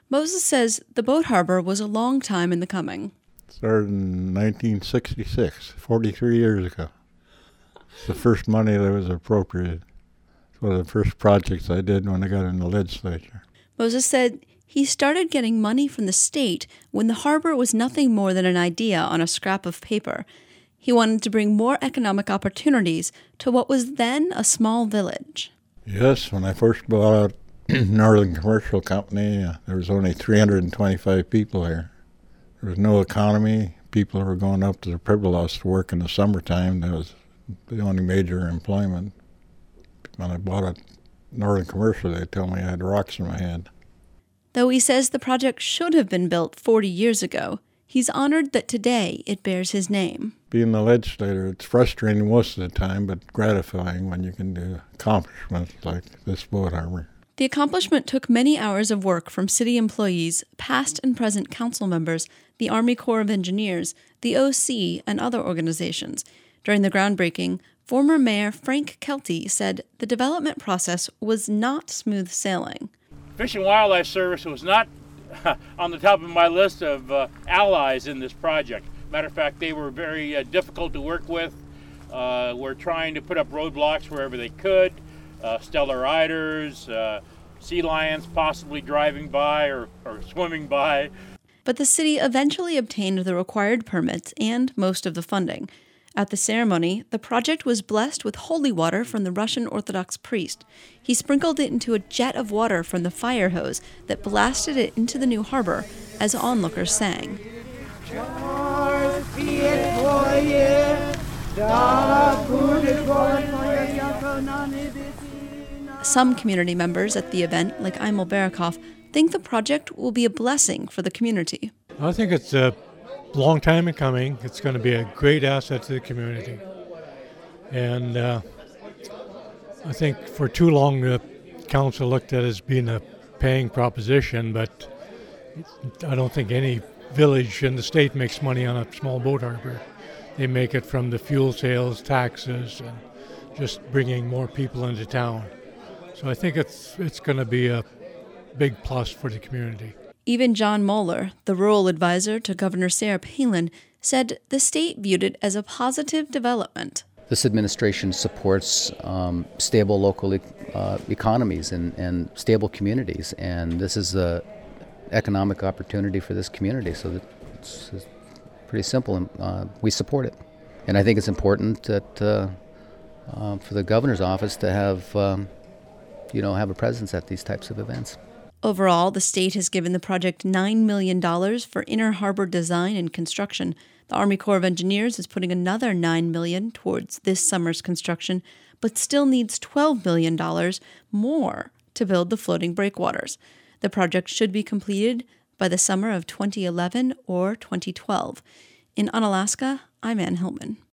Moses says the boat harbor was a long time in the coming. Started in 1966, 43 years ago. It's the first money that was appropriated. It's one of the first projects I did when I got in the legislature. Moses said he started getting money from the state when the harbor was nothing more than an idea on a scrap of paper. He wanted to bring more economic opportunities to what was then a small village. Yes, when I first bought out Northern Commercial Company, there was only 325 people there. There was no economy. People were going up to the Pribilos to work in the summertime. That was the only major employment. When I bought a Northern Commercial, they told me I had rocks in my head. Though he says the project should have been built 40 years ago, he's honored that today it bears his name. Being the legislator, it's frustrating most of the time, but gratifying when you can do accomplishments like this boat harbor. The accomplishment took many hours of work from city employees, past and present council members, the Army Corps of Engineers, the OC, and other organizations. During the groundbreaking, former Mayor Frank Kelty said the development process was not smooth sailing. Fish and Wildlife Service was not on the top of my list of allies in this project. Matter of fact, they were very difficult to work with. Were trying to put up roadblocks wherever they could. Stellar eiders, sea lions possibly driving by or swimming by. But the city eventually obtained the required permits and most of the funding. At the ceremony, the project was blessed with holy water from the Russian Orthodox priest. He sprinkled it into a jet of water from the fire hose that blasted it into the new harbor as onlookers sang. Some community members at the event, like Emil Barakoff, think the project will be a blessing for the community. I think it's a long time in coming. It's going to be a great asset to the community. And I think for too long the council looked at it as being a paying proposition, but I don't think any village in the state makes money on a small boat harbor. They make it from the fuel sales, taxes, and just bringing more people into town. So I think it's going to be a big plus for the community. Even John Moeller, the rural advisor to Governor Sarah Palin, said the state viewed it as a positive development. This administration supports stable local economies and stable communities, and this is an economic opportunity for this community, so it's pretty simple, and we support it. And I think it's important that for the governor's office to have a presence at these types of events. Overall, the state has given the project $9 million for inner harbor design and construction. The Army Corps of Engineers is putting another $9 million towards this summer's construction, but still needs $12 million more to build the floating breakwaters. The project should be completed by the summer of 2011 or 2012. In Unalaska, I'm Ann Hillman.